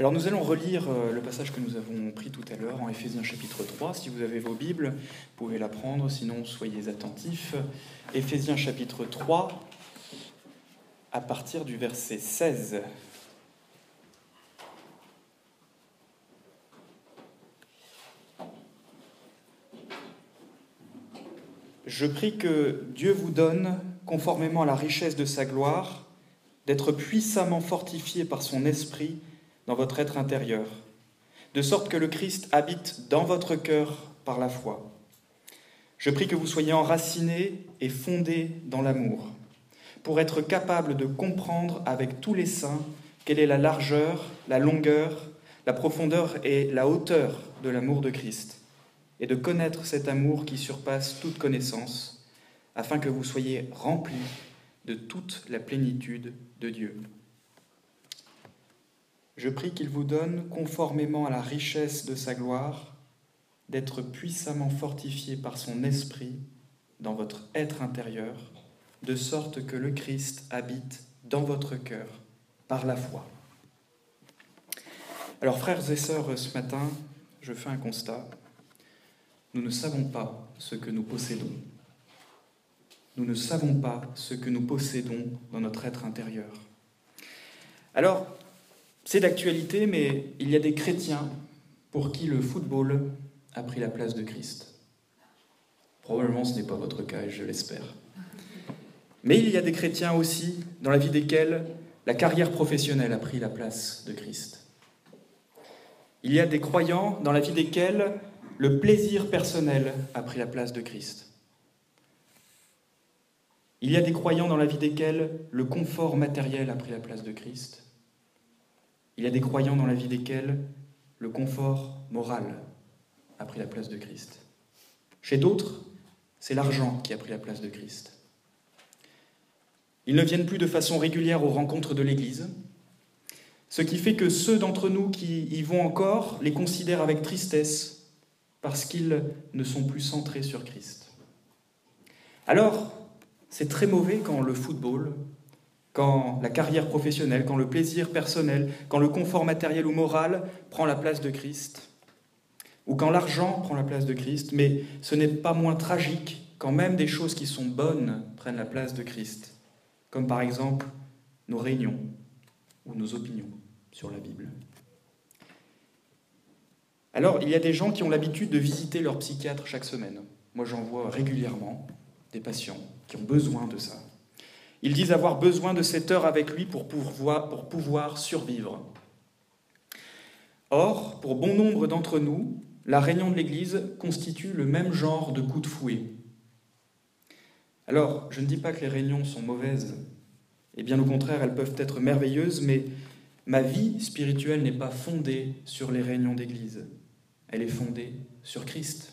Alors nous allons relire le passage que nous avons pris tout à l'heure en Éphésiens chapitre 3. Si vous avez vos Bibles, vous pouvez la prendre, sinon soyez attentifs. Éphésiens chapitre 3, à partir du verset 16. Je prie que Dieu vous donne, conformément à la richesse de sa gloire, d'être puissamment fortifié par son esprit dans votre être intérieur, de sorte que le Christ habite dans votre cœur par la foi. Je prie que vous soyez enracinés et fondés dans l'amour, pour être capables de comprendre avec tous les saints quelle est la largeur, la longueur, la profondeur et la hauteur de l'amour de Christ, et de connaître cet amour qui surpasse toute connaissance, afin que vous soyez remplis de toute la plénitude de Dieu. Je prie qu'il vous donne, conformément à la richesse de sa gloire, d'être puissamment fortifié par son esprit dans votre être intérieur, de sorte que le Christ habite dans votre cœur par la foi. Alors, frères et sœurs, ce matin, je fais un constat. Nous ne savons pas ce que nous possédons. Nous ne savons pas ce que nous possédons dans notre être intérieur. Alors, c'est d'actualité, mais il y a des chrétiens pour qui le football a pris la place de Christ. Probablement ce n'est pas votre cas, et je l'espère. Mais il y a des chrétiens aussi dans la vie desquels la carrière professionnelle a pris la place de Christ. Il y a des croyants dans la vie desquels le plaisir personnel a pris la place de Christ. Il y a des croyants dans la vie desquels le confort matériel a pris la place de Christ. Il y a des croyants dans la vie desquels le confort moral a pris la place de Christ. Chez d'autres, c'est l'argent qui a pris la place de Christ. Ils ne viennent plus de façon régulière aux rencontres de l'Église, ce qui fait que ceux d'entre nous qui y vont encore les considèrent avec tristesse parce qu'ils ne sont plus centrés sur Christ. Alors, c'est très mauvais quand le football, quand la carrière professionnelle, quand le plaisir personnel, quand le confort matériel ou moral prend la place de Christ, ou quand l'argent prend la place de Christ, mais ce n'est pas moins tragique quand même des choses qui sont bonnes prennent la place de Christ, comme par exemple nos réunions ou nos opinions sur la Bible. Alors, il y a des gens qui ont l'habitude de visiter leur psychiatre chaque semaine. Moi, j'en vois régulièrement des patients qui ont besoin de ça. Ils disent avoir besoin de cette heure avec lui pour pouvoir survivre. Or, pour bon nombre d'entre nous, la réunion de l'Église constitue le même genre de coup de fouet. Alors, je ne dis pas que les réunions sont mauvaises, et bien au contraire, elles peuvent être merveilleuses, mais ma vie spirituelle n'est pas fondée sur les réunions d'Église. Elle est fondée sur Christ.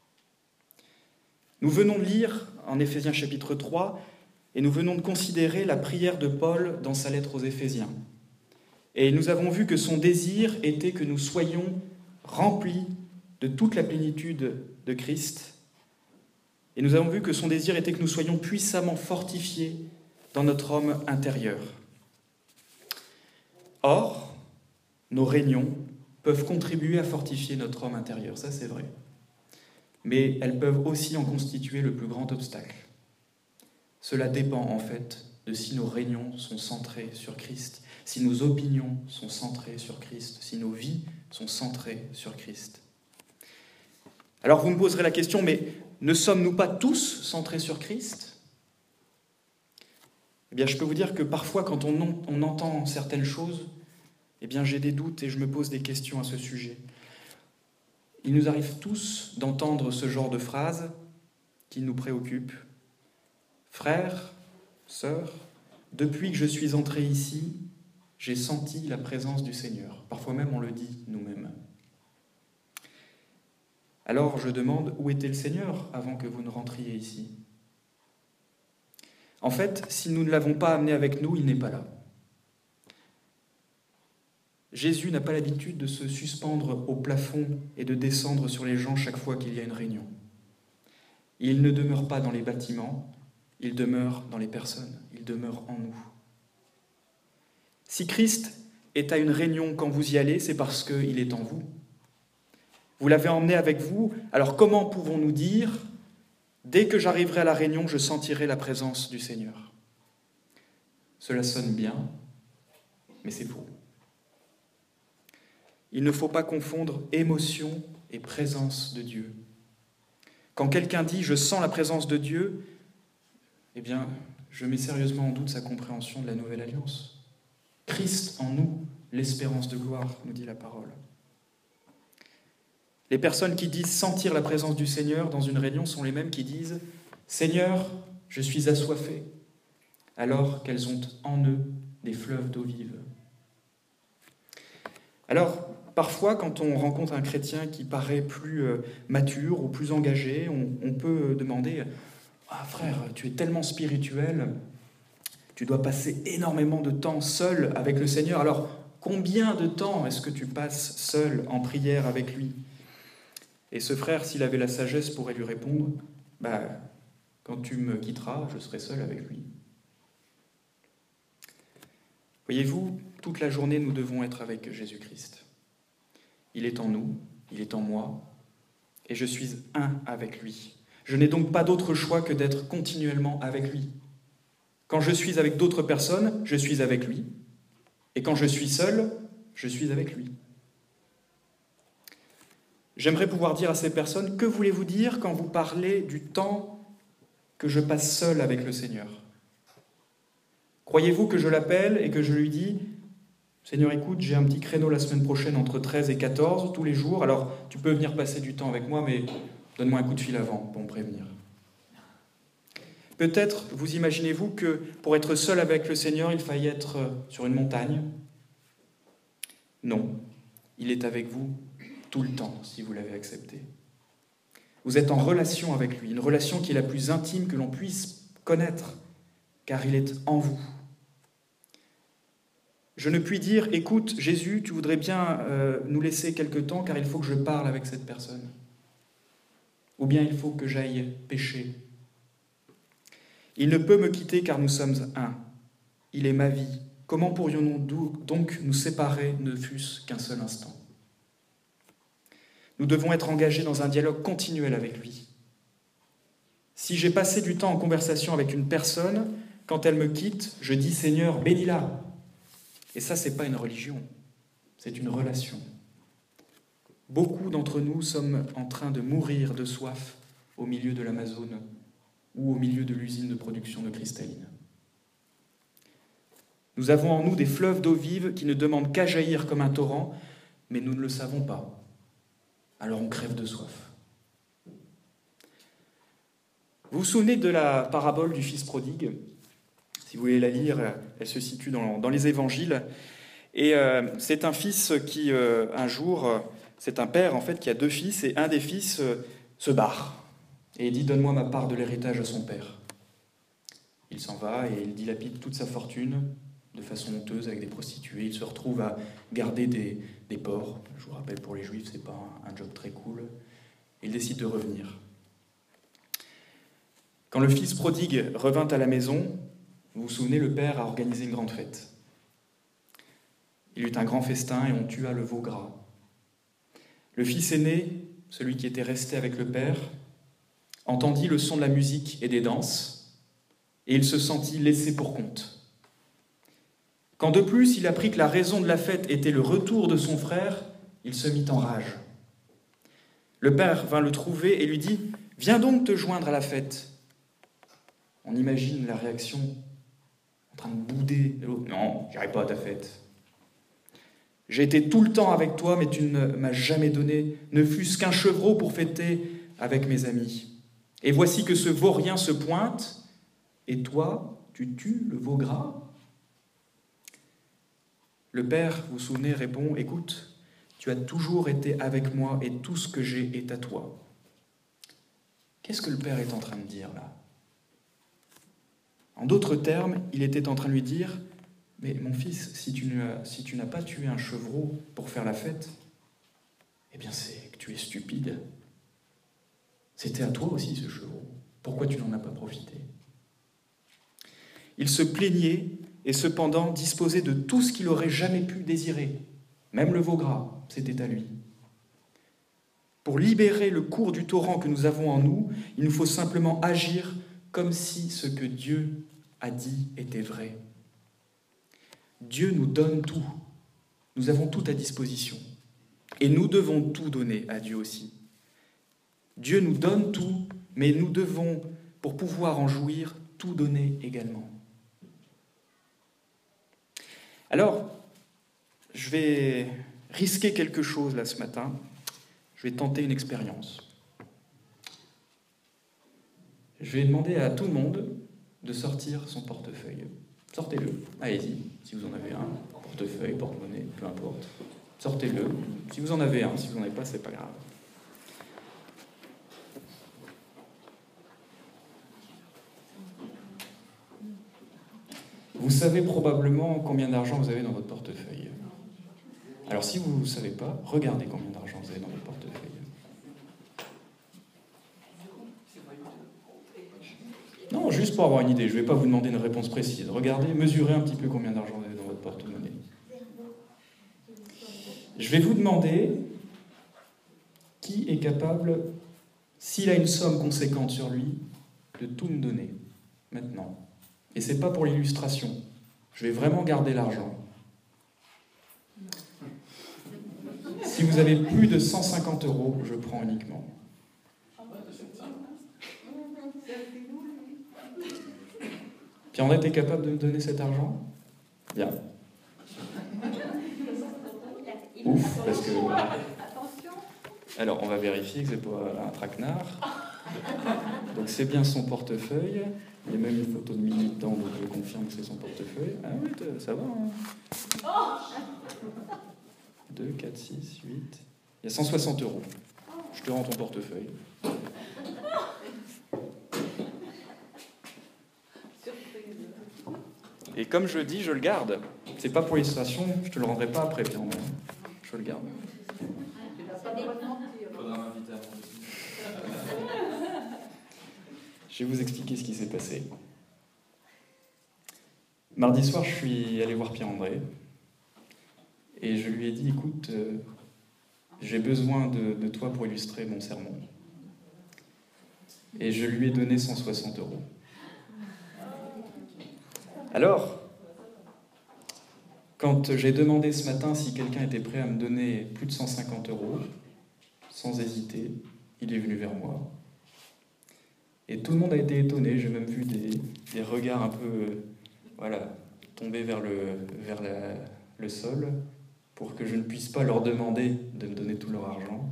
Nous venons de lire en Éphésiens chapitre 3, et nous venons de considérer la prière de Paul dans sa lettre aux Éphésiens. Et nous avons vu que son désir était que nous soyons remplis de toute la plénitude de Christ. Et nous avons vu que son désir était que nous soyons puissamment fortifiés dans notre homme intérieur. Or, nos réunions peuvent contribuer à fortifier notre homme intérieur, ça c'est vrai. Mais elles peuvent aussi en constituer le plus grand obstacle. Cela dépend en fait de si nos réunions sont centrées sur Christ, si nos opinions sont centrées sur Christ, si nos vies sont centrées sur Christ. Alors vous me poserez la question, mais ne sommes-nous pas tous centrés sur Christ ? Eh bien, je peux vous dire que parfois, quand on entend certaines choses, eh bien, j'ai des doutes et je me pose des questions à ce sujet. Il nous arrive tous d'entendre ce genre de phrases qui nous préoccupent. Frères, sœurs, depuis que je suis entré ici, j'ai senti la présence du Seigneur. Parfois même, on le dit nous-mêmes. Alors, je demande, où était le Seigneur avant que vous ne rentriez ici ? En fait, si nous ne l'avons pas amené avec nous, il n'est pas là. Jésus n'a pas l'habitude de se suspendre au plafond et de descendre sur les gens chaque fois qu'il y a une réunion. Il ne demeure pas dans les bâtiments, il demeure dans les personnes, il demeure en nous. Si Christ est à une réunion quand vous y allez, c'est parce qu'il est en vous. Vous l'avez emmené avec vous, alors comment pouvons-nous dire « Dès que j'arriverai à la réunion, je sentirai la présence du Seigneur ». Cela sonne bien, mais c'est faux. Il ne faut pas confondre émotion et présence de Dieu. Quand quelqu'un dit « je sens la présence de Dieu », eh bien, je mets sérieusement en doute sa compréhension de la nouvelle alliance. Christ en nous, l'espérance de gloire, nous dit la parole. Les personnes qui disent sentir la présence du Seigneur dans une réunion sont les mêmes qui disent « Seigneur, je suis assoiffé », alors qu'elles ont en eux des fleuves d'eau vive. Alors, parfois, quand on rencontre un chrétien qui paraît plus mature ou plus engagé, on peut demander « Ah frère, tu es tellement spirituel, tu dois passer énormément de temps seul avec le Seigneur. Alors, combien de temps est-ce que tu passes seul en prière avec lui ?» Et ce frère, s'il avait la sagesse, pourrait lui répondre « Quand tu me quitteras, je serai seul avec lui. » Voyez-vous, toute la journée, nous devons être avec Jésus-Christ. Il est en nous, il est en moi, et je suis un avec lui. Je n'ai donc pas d'autre choix que d'être continuellement avec lui. Quand je suis avec d'autres personnes, je suis avec lui. Et quand je suis seul, je suis avec lui. J'aimerais pouvoir dire à ces personnes, que voulez-vous dire quand vous parlez du temps que je passe seul avec le Seigneur ? Croyez-vous que je l'appelle et que je lui dis « Seigneur, écoute, j'ai un petit créneau la semaine prochaine entre 13 et 14, tous les jours, alors tu peux venir passer du temps avec moi, mais donne-moi un coup de fil avant pour me prévenir. » Peut-être vous imaginez-vous que pour être seul avec le Seigneur, il faille être sur une montagne ? Non, il est avec vous tout le temps, si vous l'avez accepté. Vous êtes en relation avec lui, une relation qui est la plus intime que l'on puisse connaître, car il est en vous. Je ne puis dire, écoute, Jésus, tu voudrais bien nous laisser quelque temps, car il faut que je parle avec cette personne. Ou bien il faut que j'aille pécher. Il ne peut me quitter car nous sommes un. Il est ma vie. Comment pourrions-nous donc nous séparer, ne fût-ce qu'un seul instant ? Nous devons être engagés dans un dialogue continuel avec lui. Si j'ai passé du temps en conversation avec une personne, quand elle me quitte, je dis « Seigneur, bénis-la ». Et ça, ce n'est pas une religion, c'est une relation. Beaucoup d'entre nous sommes en train de mourir de soif au milieu de l'Amazone ou au milieu de l'usine de production de cristalline. Nous avons en nous des fleuves d'eau vive qui ne demandent qu'à jaillir comme un torrent, mais nous ne le savons pas. Alors on crève de soif. Vous vous souvenez de la parabole du fils prodigue ? Si vous voulez la lire, elle se situe dans les évangiles. Et c'est un fils qui, un jour, c'est un père en fait qui a deux fils, et un des fils se barre. Et il dit « Donne-moi ma part de l'héritage à son père ». Il s'en va et il dilapide toute sa fortune de façon honteuse avec des prostituées. Il se retrouve à garder des porcs. Je vous rappelle, pour les Juifs, c'est pas un job très cool. Il décide de revenir. Quand le fils prodigue revint à la maison, vous vous souvenez, le père a organisé une grande fête. Il eut un grand festin et on tua le veau gras. Le fils aîné, celui qui était resté avec le père, entendit le son de la musique et des danses, et il se sentit laissé pour compte. Quand de plus il apprit que la raison de la fête était le retour de son frère, il se mit en rage. Le père vint le trouver et lui dit « Viens donc te joindre à la fête ». On imagine la réaction en train de bouder. « Non, j'irai pas à ta fête. J'ai été tout le temps avec toi, mais tu ne m'as jamais donné, ne fût-ce qu'un chevreau pour fêter avec mes amis. Et voici que ce vaurien se pointe, et toi, tu tues le veau gras ?» Le père, vous vous souvenez, répond « Écoute, tu as toujours été avec moi et tout ce que j'ai est à toi. » Qu'est-ce que le père est en train de dire là ? En d'autres termes, il était en train de lui dire « Mais mon fils, si tu n'as pas tué un chevreau pour faire la fête, eh bien c'est que tu es stupide. C'était à toi aussi ce chevreau. Pourquoi tu n'en as pas profité ?» Il se plaignait et cependant disposait de tout ce qu'il aurait jamais pu désirer. Même le veau gras, c'était à lui. Pour libérer le cours du torrent que nous avons en nous, il nous faut simplement agir comme si ce que Dieu a dit était vrai. Dieu nous donne tout. Nous avons tout à disposition. Et nous devons tout donner à Dieu aussi. Dieu nous donne tout, mais nous devons, pour pouvoir en jouir, tout donner également. Alors, je vais risquer quelque chose là ce matin. Je vais tenter une expérience. Je vais demander à tout le monde de sortir son portefeuille. Sortez-le, allez-y, si vous en avez un. Portefeuille, porte-monnaie, peu importe. Sortez-le. Si vous en avez un, si vous n'en avez pas, c'est pas grave. Vous savez probablement combien d'argent vous avez dans votre portefeuille. Alors si vous ne savez pas, regardez combien d'argent vous avez dans votre portefeuille. Non, juste pour avoir une idée, je ne vais pas vous demander une réponse précise. Regardez, mesurez un petit peu combien d'argent vous avez dans votre porte-monnaie. Je vais vous demander qui est capable, s'il a une somme conséquente sur lui, de tout me donner, maintenant. Et ce n'est pas pour l'illustration. Je vais vraiment garder l'argent. Si vous avez plus de 150 €, je prends uniquement. Pierre-André, t'es capable de me donner cet argent? Bien. Ouf, parce que... Alors, on va vérifier que c'est pas un traquenard. Donc, c'est bien son portefeuille. Il y a même une photo de Mimi dedans, donc je confirme que c'est son portefeuille. Ah oui, ça va, hein. 2, 4, 6, 8... Il y a 160 €. Je te rends ton portefeuille. Et comme je dis, je le garde. C'est pas pour l'illustration, je te le rendrai pas après, bien. Je le garde. Je vais vous expliquer ce qui s'est passé. Mardi soir, je suis allé voir Pierre-André et je lui ai dit, écoute, j'ai besoin de toi pour illustrer mon sermon. Et je lui ai donné 160 €. Alors, quand j'ai demandé ce matin si quelqu'un était prêt à me donner plus de 150 €, sans hésiter, il est venu vers moi. Et tout le monde a été étonné, j'ai même vu des regards un peu tomber vers le sol pour que je ne puisse pas leur demander de me donner tout leur argent.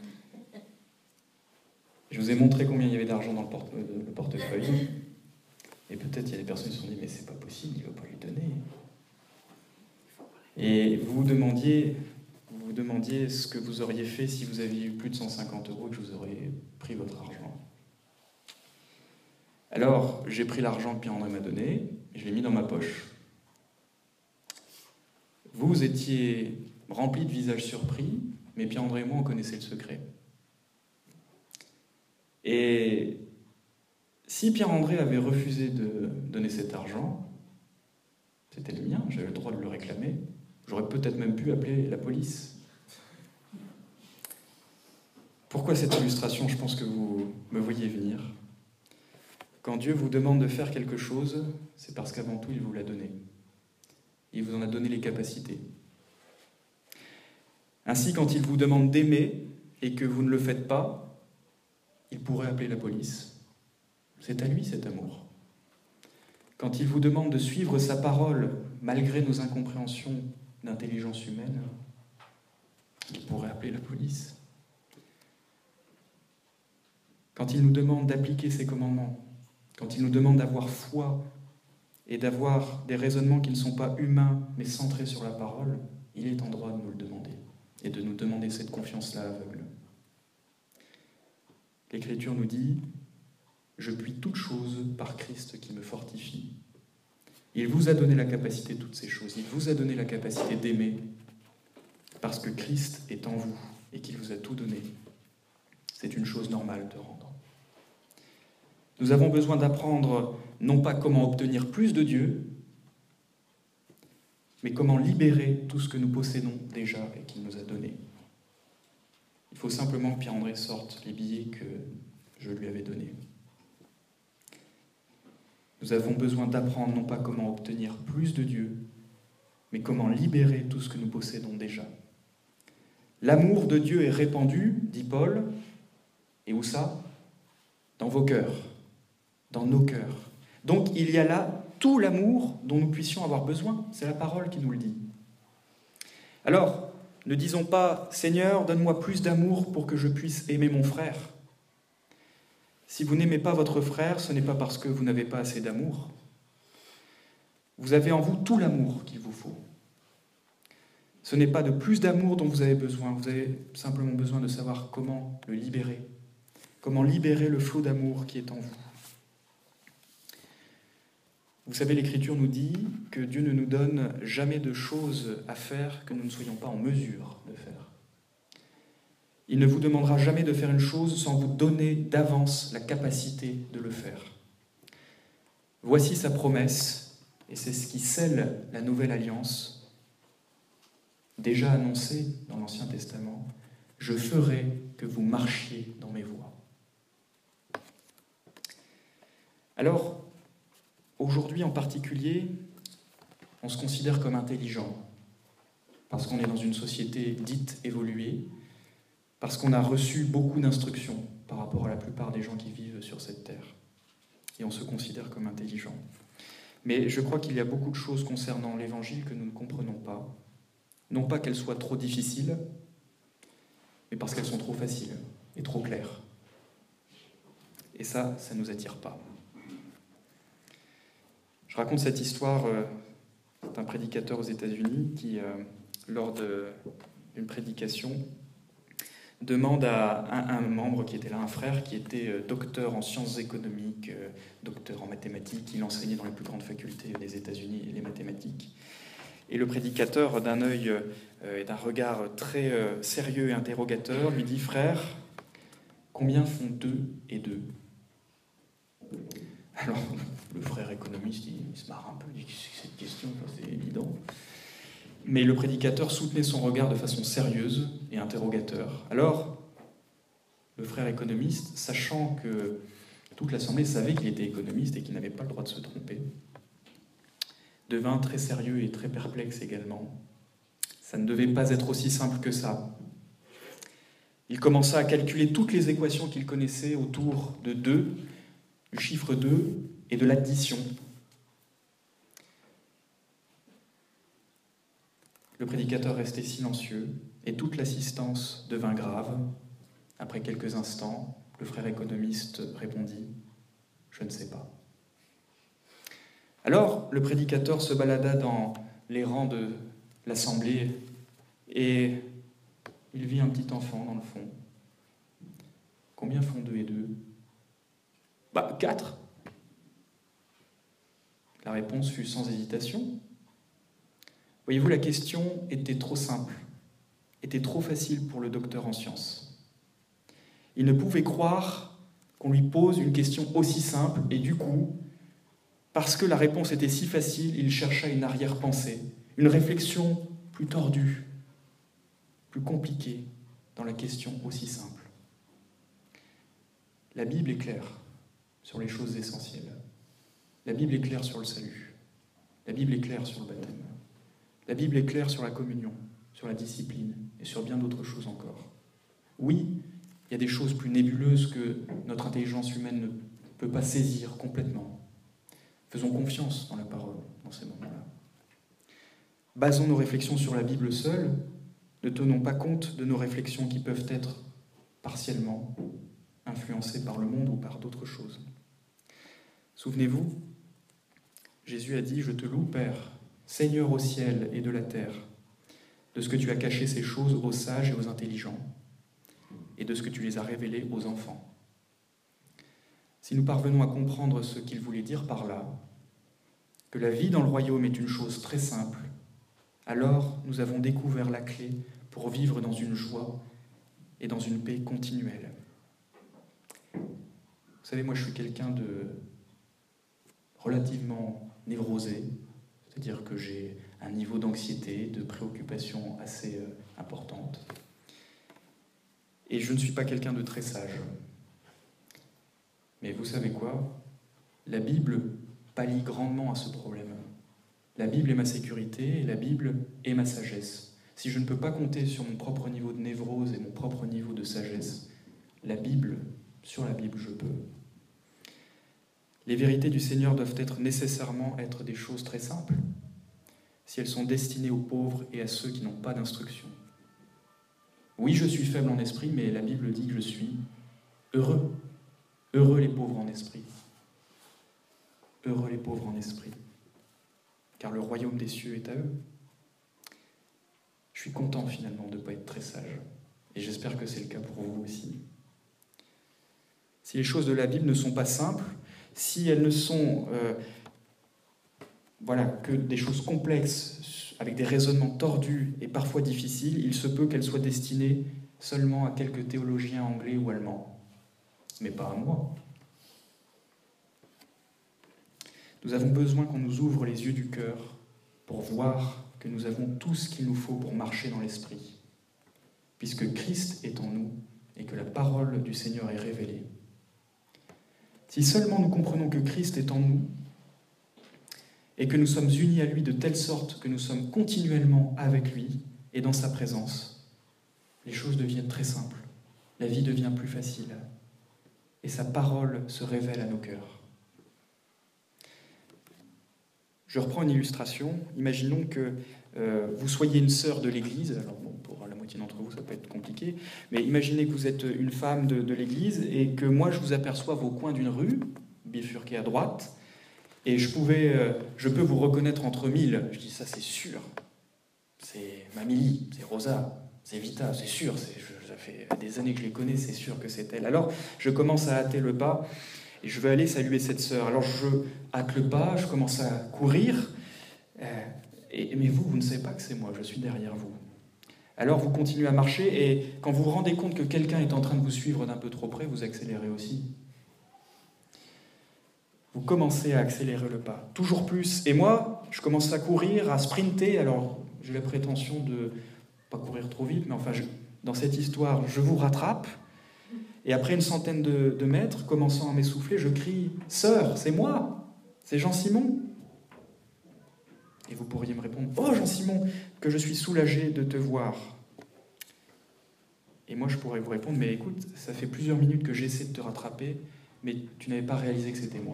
Je vous ai montré combien il y avait d'argent dans le portefeuille. Et peut-être il y a des personnes qui se sont dit « mais c'est pas possible, il ne va pas lui donner ». Et vous vous demandiez ce que vous auriez fait si vous aviez eu plus de 150 € et que je vous aurais pris votre argent. Alors, j'ai pris l'argent que Pierre-André m'a donné et je l'ai mis dans ma poche. Vous étiez remplis de visages surpris, mais Pierre-André et moi, on connaissait le secret. Et si Pierre-André avait refusé de donner cet argent, c'était le mien, j'avais le droit de le réclamer, j'aurais peut-être même pu appeler la police. Pourquoi cette illustration? Je pense que vous me voyez venir. Quand Dieu vous demande de faire quelque chose, c'est parce qu'avant tout, il vous l'a donné. Il vous en a donné les capacités. Ainsi, quand il vous demande d'aimer et que vous ne le faites pas, il pourrait appeler la police. C'est à lui cet amour. Quand il vous demande de suivre sa parole, malgré nos incompréhensions d'intelligence humaine, il pourrait appeler la police. Quand il nous demande d'appliquer ses commandements, quand il nous demande d'avoir foi et d'avoir des raisonnements qui ne sont pas humains, mais centrés sur la parole, il est en droit de nous le demander et de nous demander cette confiance-là aveugle. L'Écriture nous dit « Je puis toutes choses par Christ qui me fortifie ». Il vous a donné la capacité de toutes ces choses. Il vous a donné la capacité d'aimer parce que Christ est en vous et qu'il vous a tout donné. C'est une chose normale de rendre. Nous avons besoin d'apprendre non pas comment obtenir plus de Dieu, mais comment libérer tout ce que nous possédons déjà et qu'il nous a donné. Il faut simplement que Pierre-André sorte les billets que je lui avais donnés. Nous avons besoin d'apprendre non pas comment obtenir plus de Dieu, mais comment libérer tout ce que nous possédons déjà. L'amour de Dieu est répandu, dit Paul, et où ça ? Dans vos cœurs, dans nos cœurs. Donc il y a là tout l'amour dont nous puissions avoir besoin. C'est la parole qui nous le dit. Alors, ne disons pas « Seigneur, donne-moi plus d'amour pour que je puisse aimer mon frère ». Si vous n'aimez pas votre frère, ce n'est pas parce que vous n'avez pas assez d'amour. Vous avez en vous tout l'amour qu'il vous faut. Ce n'est pas de plus d'amour dont vous avez besoin, vous avez simplement besoin de savoir comment le libérer, comment libérer le flot d'amour qui est en vous. Vous savez, l'Écriture nous dit que Dieu ne nous donne jamais de choses à faire que nous ne soyons pas en mesure de faire. Il ne vous demandera jamais de faire une chose sans vous donner d'avance la capacité de le faire. Voici sa promesse, et c'est ce qui scelle la nouvelle alliance, déjà annoncée dans l'Ancien Testament. Je ferai que vous marchiez dans mes voies. Alors, aujourd'hui en particulier, on se considère comme intelligent, parce qu'on est dans une société dite évoluée, parce qu'on a reçu beaucoup d'instructions par rapport à la plupart des gens qui vivent sur cette terre. Et on se considère comme intelligent. Mais je crois qu'il y a beaucoup de choses concernant l'Évangile que nous ne comprenons pas. Non pas qu'elles soient trop difficiles, mais parce qu'elles sont trop faciles et trop claires. Et ça ne nous attire pas. Je raconte cette histoire d'un prédicateur aux États-Unis qui, lors d'une prédication, demande à un membre qui était là, un frère qui était docteur en sciences économiques, docteur en mathématiques, il enseignait dans les plus grandes facultés des États-Unis les mathématiques. Et le prédicateur, d'un œil et d'un regard très sérieux et interrogateur, lui dit « Frère, combien font 2 et 2 ?» Alors, le frère économiste, il se marre un peu, il dit « C'est cette question, c'est évident. » Mais le prédicateur soutenait son regard de façon sérieuse et interrogateur. Alors, le frère économiste, sachant que toute l'Assemblée savait qu'il était économiste et qu'il n'avait pas le droit de se tromper, devint très sérieux et très perplexe également. Ça ne devait pas être aussi simple que ça. Il commença à calculer toutes les équations qu'il connaissait autour de 2, du chiffre 2 et de l'addition. Le prédicateur restait silencieux et toute l'assistance devint grave. Après quelques instants, le frère économiste répondit « Je ne sais pas ». Alors, le prédicateur se balada dans les rangs de l'assemblée et il vit un petit enfant dans le fond. Combien font 2 et 2 ? 4. La réponse fut sans hésitation. Voyez-vous, la question était trop simple, était trop facile pour le docteur en sciences. Il ne pouvait croire qu'on lui pose une question aussi simple et du coup, parce que la réponse était si facile, il chercha une arrière-pensée, une réflexion plus tordue, plus compliquée dans la question aussi simple. La Bible est claire sur les choses essentielles. La Bible est claire sur le salut. La Bible est claire sur le baptême. La Bible est claire sur la communion, sur la discipline et sur bien d'autres choses encore. Oui, il y a des choses plus nébuleuses que notre intelligence humaine ne peut pas saisir complètement. Faisons confiance dans la parole dans ces moments-là. Basons nos réflexions sur la Bible seule, ne tenons pas compte de nos réflexions qui peuvent être partiellement influencées par le monde ou par d'autres choses. Souvenez-vous, Jésus a dit « Je te loue, Père, Seigneur au ciel et de la terre, de ce que tu as caché ces choses aux sages et aux intelligents, et de ce que tu les as révélées aux enfants. » Si nous parvenons à comprendre ce qu'il voulait dire par là, que la vie dans le royaume est une chose très simple, alors nous avons découvert la clé pour vivre dans une joie et dans une paix continuelle. Vous savez, moi je suis quelqu'un de relativement névrosé, c'est-à-dire que j'ai un niveau d'anxiété, de préoccupation assez importante. Et je ne suis pas quelqu'un de très sage. Mais vous savez quoi ? La Bible pallie grandement à ce problème. La Bible est ma sécurité et la Bible est ma sagesse. Si je ne peux pas compter sur mon propre niveau de névrose et mon propre niveau de sagesse, sur la Bible, je peux. Les vérités du Seigneur doivent nécessairement être des choses très simples, si elles sont destinées aux pauvres et à ceux qui n'ont pas d'instruction. Oui, je suis faible en esprit, mais la Bible dit que je suis heureux. Heureux les pauvres en esprit. Heureux les pauvres en esprit, car le royaume des cieux est à eux. Je suis content finalement de ne pas être très sage, et j'espère que c'est le cas pour vous aussi. Si les choses de la Bible ne sont pas simples, si elles ne sont que des choses complexes, avec des raisonnements tordus et parfois difficiles, il se peut qu'elles soient destinées seulement à quelques théologiens anglais ou allemands, mais pas à moi. Nous avons besoin qu'on nous ouvre les yeux du cœur pour voir que nous avons tout ce qu'il nous faut pour marcher dans l'esprit, puisque Christ est en nous et que la parole du Seigneur est révélée. Si seulement nous comprenons que Christ est en nous et que nous sommes unis à lui de telle sorte que nous sommes continuellement avec lui et dans sa présence, les choses deviennent très simples, la vie devient plus facile et sa parole se révèle à nos cœurs. Je reprends une illustration. Imaginons que vous soyez une sœur de l'Église. Alors bon, pour la moitié d'entre vous, ça peut être compliqué. Mais imaginez que vous êtes une femme de l'Église et que moi, je vous aperçoive au coin d'une rue, bifurquée à droite, et je peux vous reconnaître entre mille. Je dis, ça c'est sûr. C'est Mamie, c'est Rosa, c'est Vita, c'est sûr. Ça fait des années que je les connais, c'est sûr que c'est elle. Alors, je commence à hâter le pas. Et je vais aller saluer cette sœur. Alors je hâte le pas, je commence à courir. Mais vous ne savez pas que c'est moi, je suis derrière vous. Alors vous continuez à marcher et quand vous vous rendez compte que quelqu'un est en train de vous suivre d'un peu trop près, vous accélérez aussi. Vous commencez à accélérer le pas, toujours plus. Et moi, je commence à courir, à sprinter. Alors j'ai la prétention de pas courir trop vite, mais enfin, dans cette histoire, je vous rattrape. Et après une centaine de mètres, commençant à m'essouffler, je crie « Sœur, c'est moi, c'est Jean-Simon !» Et vous pourriez me répondre « Oh Jean-Simon, que je suis soulagé de te voir !» Et moi je pourrais vous répondre « Mais écoute, ça fait plusieurs minutes que j'essaie de te rattraper, mais tu n'avais pas réalisé que c'était moi. »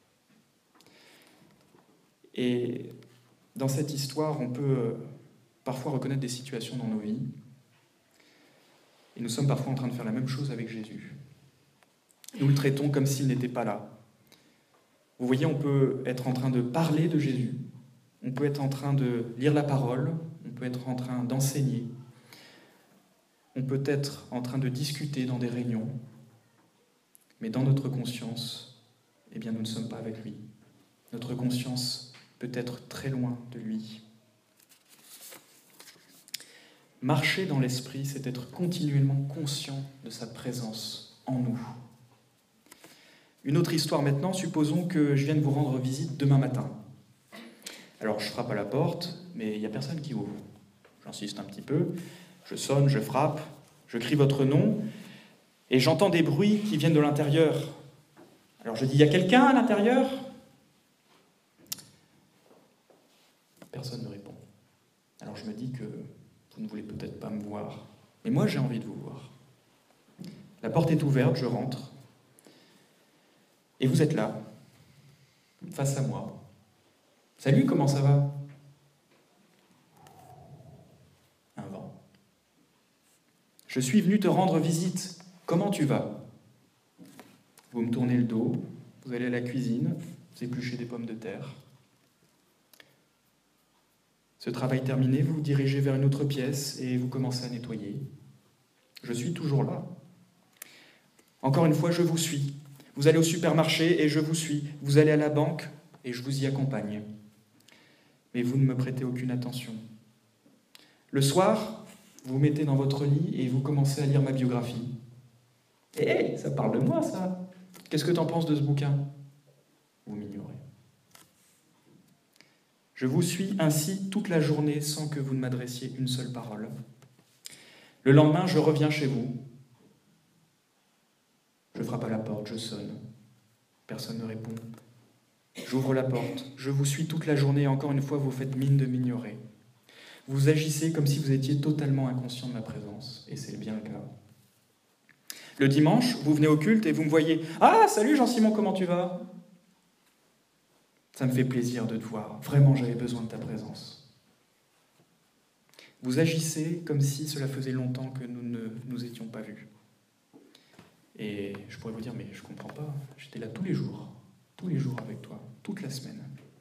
Et dans cette histoire, on peut parfois reconnaître des situations dans nos vies. Et nous sommes parfois en train de faire la même chose avec Jésus. Nous le traitons comme s'il n'était pas là. Vous voyez, on peut être en train de parler de Jésus, on peut être en train de lire la parole, on peut être en train d'enseigner, on peut être en train de discuter dans des réunions, mais dans notre conscience, eh bien, nous ne sommes pas avec lui. Notre conscience peut être très loin de lui. Marcher dans l'esprit, c'est être continuellement conscient de sa présence en nous. Une autre histoire maintenant, supposons que je vienne vous rendre visite demain matin. Alors je frappe à la porte, mais il n'y a personne qui ouvre. J'insiste un petit peu, je sonne, je frappe, je crie votre nom, et j'entends des bruits qui viennent de l'intérieur. Alors je dis, il y a quelqu'un à l'intérieur ? Personne ne répond. Alors je me dis que vous ne voulez peut-être pas me voir, mais moi j'ai envie de vous voir. La porte est ouverte, je rentre, et vous êtes là, face à moi. Salut, comment ça va ? Un vent. Je suis venu te rendre visite, comment tu vas ? Vous me tournez le dos, vous allez à la cuisine, vous épluchez des pommes de terre. Ce travail terminé, vous vous dirigez vers une autre pièce et vous commencez à nettoyer. Je suis toujours là. Encore une fois, je vous suis. Vous allez au supermarché et je vous suis. Vous allez à la banque et je vous y accompagne. Mais vous ne me prêtez aucune attention. Le soir, vous vous mettez dans votre lit et vous commencez à lire ma biographie. Hé, ça parle de moi, ça. Qu'est-ce que t'en penses de ce bouquin ? Vous m'ignorez. Je vous suis ainsi toute la journée sans que vous ne m'adressiez une seule parole. Le lendemain, je reviens chez vous. Je frappe à la porte, je sonne. Personne ne répond. J'ouvre la porte. Je vous suis toute la journée et encore une fois, vous faites mine de m'ignorer. Vous agissez comme si vous étiez totalement inconscient de ma présence, et c'est bien le cas. Le dimanche, vous venez au culte et vous me voyez. « Ah, salut Jean-Simon, comment tu vas ?» Ça me fait plaisir de te voir. Vraiment, j'avais besoin de ta présence. Vous agissez comme si cela faisait longtemps que nous ne nous étions pas vus. Et je pourrais vous dire, mais je ne comprends pas, j'étais là tous les jours avec toi, toute la semaine.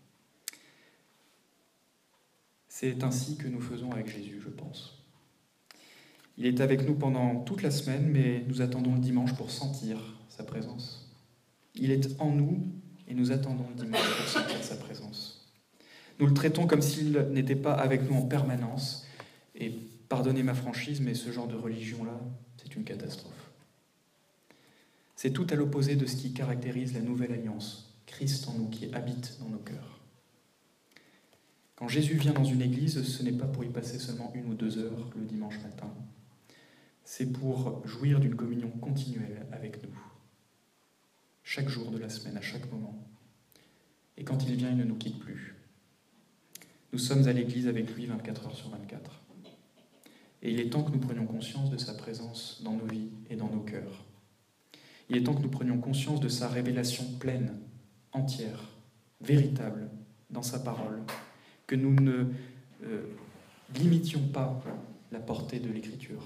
C'est ainsi que nous faisons avec Jésus, je pense. Il est avec nous pendant toute la semaine, mais nous attendons le dimanche pour sentir sa présence. Il est en nous et nous attendons le dimanche pour sentir sa présence. Nous le traitons comme s'il n'était pas avec nous en permanence. Et pardonnez ma franchise, mais ce genre de religion-là, c'est une catastrophe. C'est tout à l'opposé de ce qui caractérise la nouvelle alliance, Christ en nous, qui habite dans nos cœurs. Quand Jésus vient dans une église, ce n'est pas pour y passer seulement 1 ou 2 heures le dimanche matin. C'est pour jouir d'une communion continuelle avec nous, chaque jour de la semaine, à chaque moment. Et quand il vient, il ne nous quitte plus. Nous sommes à l'église avec lui 24 heures sur 24. Et il est temps que nous prenions conscience de sa présence dans nos vies et dans nos cœurs. Il est temps que nous prenions conscience de sa révélation pleine, entière, véritable, dans sa parole, que nous ne limitions pas la portée de l'Écriture.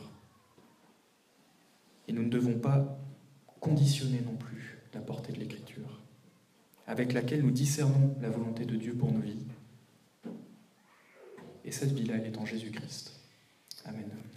Et nous ne devons pas conditionner non plus la portée de l'Écriture, avec laquelle nous discernons la volonté de Dieu pour nos vies. Et cette vie-là, elle est en Jésus-Christ. Amen.